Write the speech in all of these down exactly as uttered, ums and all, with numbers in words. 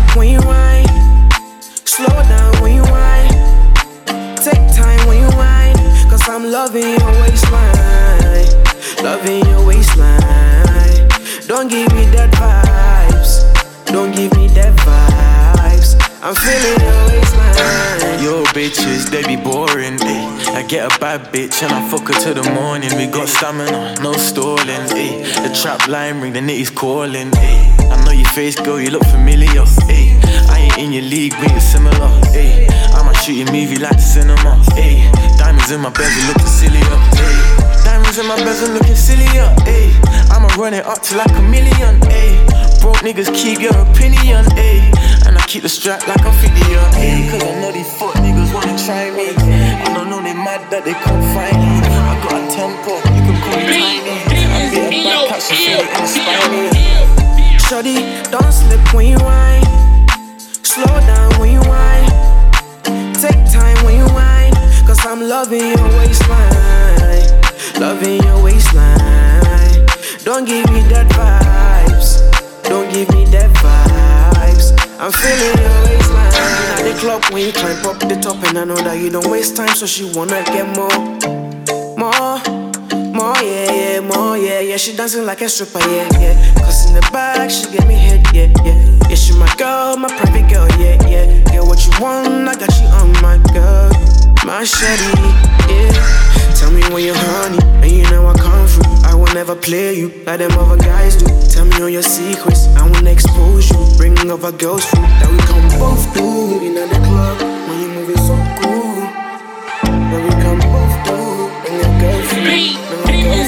when you whine. Slow down when you whine. Take time when you whine. Cause I'm loving your waistline. Loving your waistline. Don't give me that vibes. Don't give me that vibes. I'm feeling your waistline. Yo bitches, they be boring, ayy. I get a bad bitch and I fuck her till the morning. We got stamina, no stalling, ayy. The trap line ring, the nitty's calling, ayy. I know your face, girl, you look familiar, ayy. I ain't in your league, we ain't similar, ayy. I might shoot your movie like the cinema, ayy. Diamonds in my bezel looking sillier, ayy. Diamonds in my bezel looking sillier, ayy. I'ma run it up to like a million, ayy. Broke niggas keep your opinion, ayy. And I keep the strap like I'm fifty, ayy. Cause I know these fuck niggas wanna try me. I don't know they mad that they can't find me. I got a tempo, you can call me tiny. I get a back catch, you feel it inspire me. Shawty, don't slip when you whine. Slow down when you whine. Take time when you whine. Cause I'm loving your waistline. Loving your waistline. Don't give me that vibes. Don't give me that vibes. I'm feeling your waistline. At the club when you climb up the top. And I know that you don't waste time, so she wanna get more. More, more, yeah, yeah, more, yeah, yeah. She dancing like a stripper, yeah, yeah. Cause in the back, she get me hit, yeah, yeah. Yeah, she my girl, my perfect girl, yeah, yeah. Yeah, what you want, I got you on my girl. My shawty, yeah. Tell me when you're honey, and you know I come through. I will never play you like them other guys do. Tell me all your secrets, I wanna expose you. Bring other girls through that we can both do. In the club, when you moving so cool. That we can both do. Bring a girl through, bring a girl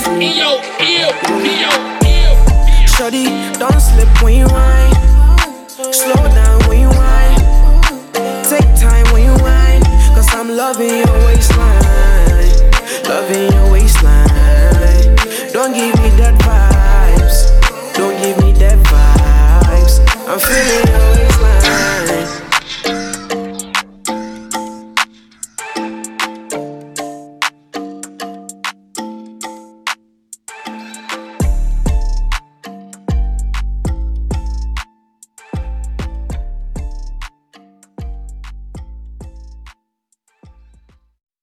through. Shawty, don't slip when you whine. Slow down when you whine. Take time when you whine. Cause I'm loving